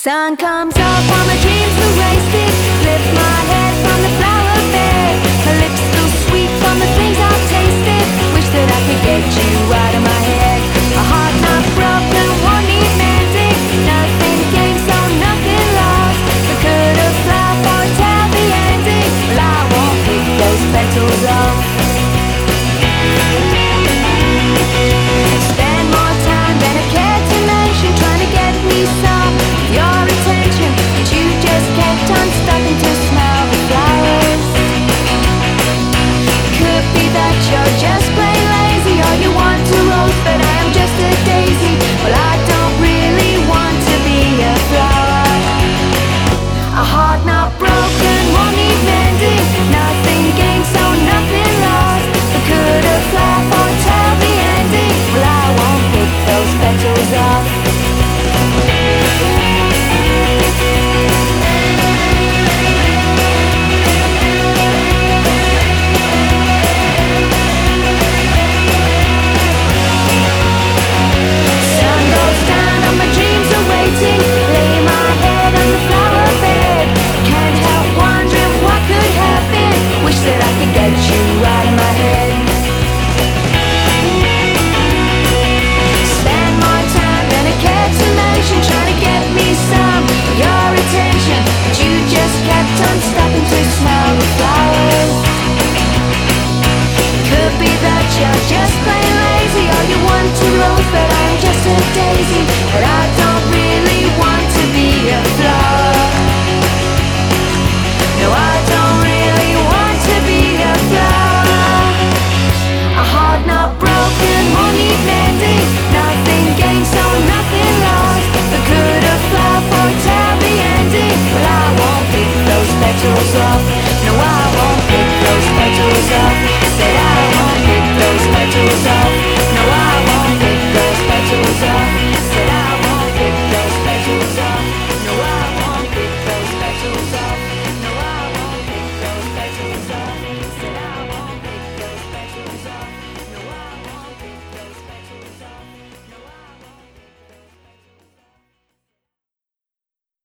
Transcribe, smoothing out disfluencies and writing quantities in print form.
Sun comes up, all my dreams are wasted. Lift my head from the flower bed. My lips still sweet from the things I've tasted. Wish that I could get you out of my head.